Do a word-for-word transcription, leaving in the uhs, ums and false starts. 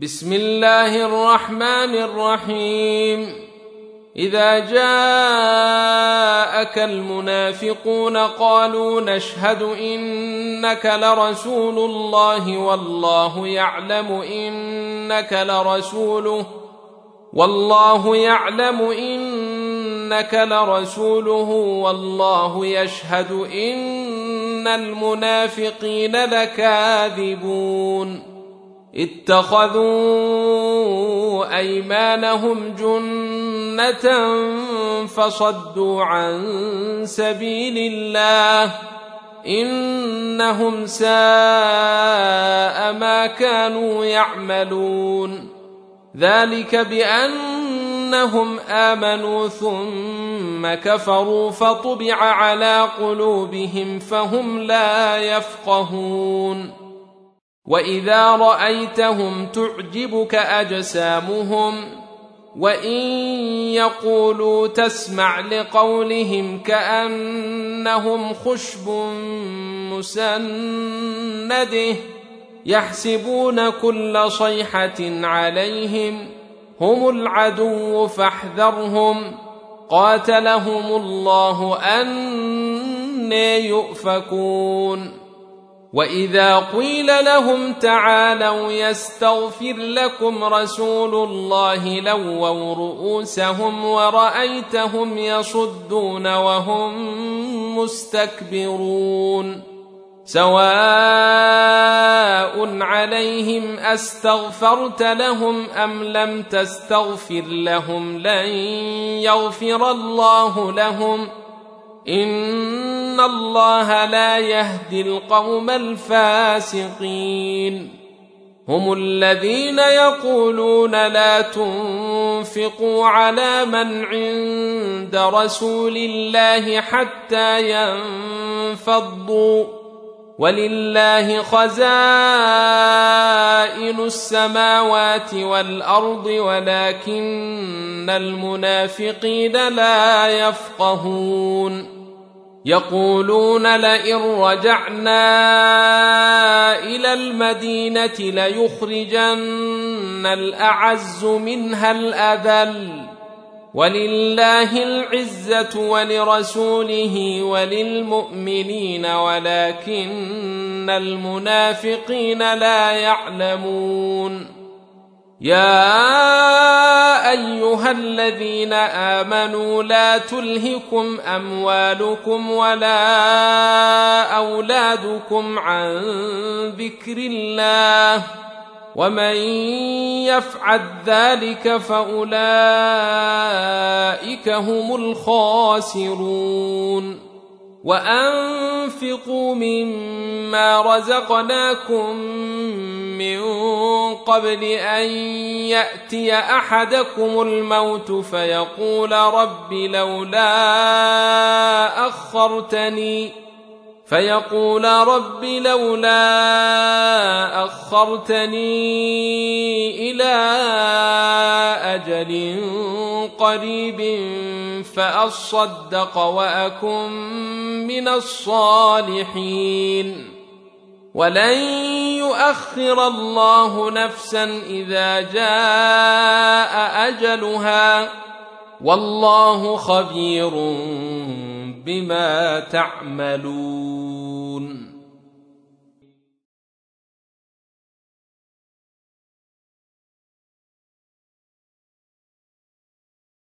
بسم الله الرحمن الرحيم. إذا جاءك المنافقون قالوا نشهد إنك لرسول الله والله يعلم إنك لرسوله والله يعلم إنك لرسوله والله يشهد إن المنافقين لكاذبون. اتخذوا أيمانهم جنة فصدوا عن سبيل الله إنهم ساء ما كانوا يعملون. ذلك بأنهم آمنوا ثم كفروا فطبع على قلوبهم فهم لا يفقهون. وإذا رأيتهم تعجبك أجسامهم وإن يقولوا تسمع لقولهم كأنهم خشب مسنده يحسبون كل صيحة عليهم هم العدو فاحذرهم قاتلهم الله أنى يؤفكون. وإذا قيل لهم تعالوا يستغفر لكم رسول الله لووا رؤوسهم ورأيتهم يصدون وهم مستكبرون. سواء عليهم أستغفرت لهم أم لم تستغفر لهم لن يغفر الله لهم إن الله لا يهدي القوم الفاسقين. هم الذين يقولون لا تنفقوا على من عند رسول الله حتى ينفضوا ولله خزائن السماوات والأرض ولكن المنافقين لا يفقهون. يقولون لئن رجعنا إلى المدينة ليخرجن الأعز منها الأذل ولله العزة ولرسوله وللمؤمنين ولكن المنافقين لا يعلمون. يا أيها الذين آمنوا لا تلهكم أموالكم ولا أولادكم عن ذكر الله ومن يفعل ذلك فأولئك هم الخاسرون. وأنفقوا مما رزقناكم من قبل أن يأتي أحدكم الموت فيقول رب لولا أخرتني فيقول رب لولا أخرتني إلى أجل قريب فأصدق وأكن من الصالحين. ولن يؤخر الله نفسا إذا جاء أجلها والله خبير بما تعملون.